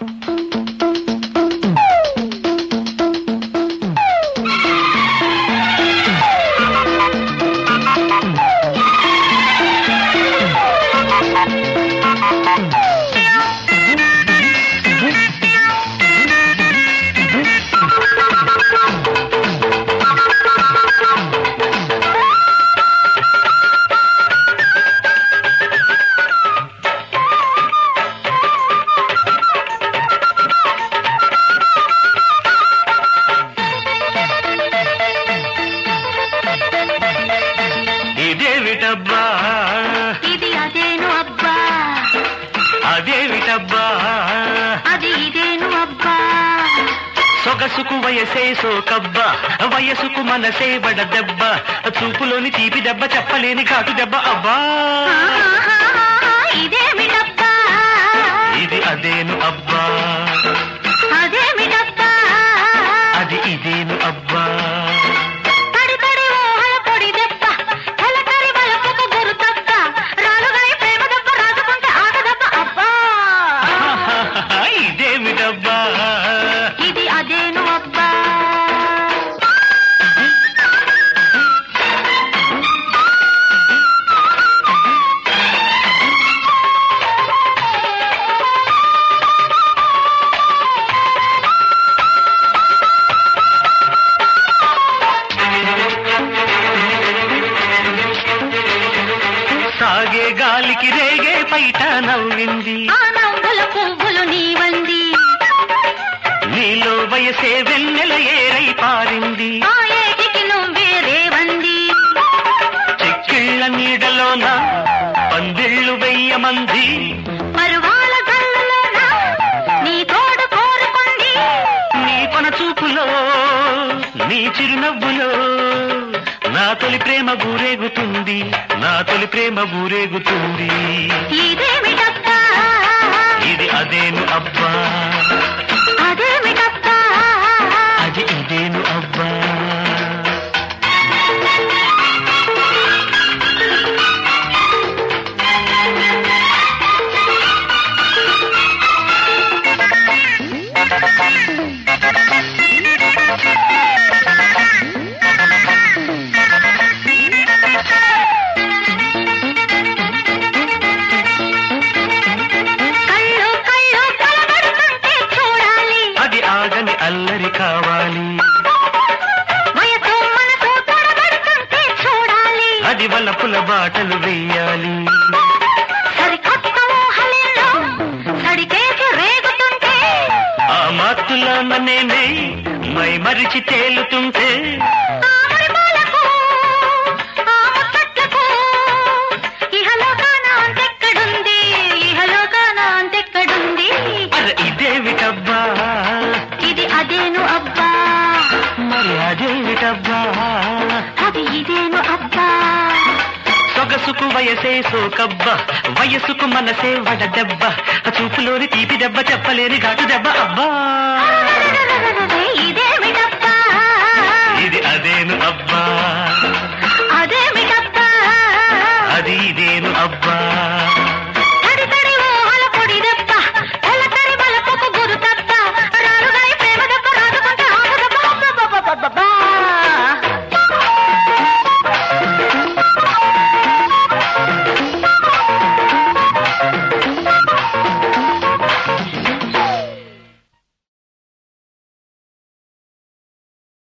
ఇదేమిటబ్బా ఇది అదేను అబ్బా, అదేమిటబ్బా అది ఇదేను అబ్బా. సొగసుకు వయసే సోకబ్బా, వయసుకు మనసే బడ దెబ్బ, చూపులోని తీపి దెబ్బ చెప్పలేని ఘాటు దెబ్బ అబ్బా. ఇదేమిటబ్బా ఇది అదేను అబ్బా, అదేమిటబ్బా అది ఇదేను అబ్బా. తడి తడి ఊహల పొడి దెబ్బ, కలకరి వలపుకు గురు తప్ప, రాలుగాయి ప్రేమ దెబ్బ రాజుకుంటే ఆట దెబ్బ అబ్బా. ఇదేమిటబ్బా ఇది అదేను అబ్బా. సాగే గాలికి రేగే పైట నవ్వింది, ఆ నవ్వుల పువ్వులు నీవంది, నీలో వయసే వెన్నెల ఏరై పారింది. ఆ ఏటికి నువ్వే రేవంది, చెక్కిళ్ళ నీడలోన పందిళ్ళు వెయ్యమంది, పరువాల గల్లులోన నీ తోడు కోరుకుంది. నీ కొన చూపులో నీ చిరునవ్వులో నా తొలి ప్రేమ ఊరేగుతుంది, నా తొలి ప్రేమ ఊరేగుతుంది. ఇదేమిటబ్బా ఇది అదేను అబ్బా, అదేమిటబ్బా అది ఇదేను అబ్బా. కళ్ళు కళ్ళు కలబడుతుంటే చూడాలి, అది ఆగని అల్లరి కావాలి, వయసు మనసు తడబడుతుంటే చూడాలి. అది వలపుల బాటలు వెయ్యాలి. సరికొత్త ఊహలేలో సడికేసి రేగుతుంటే, ఆ మాతుల నేనే మై మరిచి తేలుతుంటే, ఆ మురిపాలకు, ఆ ముచ్చట్లకు ఇహలోకాన అంతెక్కడుంది, ఇహలోకాన అంతెక్కడుంది. అరే ఇదేమిటబ్బా ఇది అదేను అబ్బా, మరి అదేమిటబ్బా. అది ఇదేను అబ్బా. సొగసుకు వయసే సోకబ్బా, వయసుకు మనసే వడ దెబ్బ, చూపులోని తీపి దెబ్బ చెప్పలేని ఘాటు దెబ్బ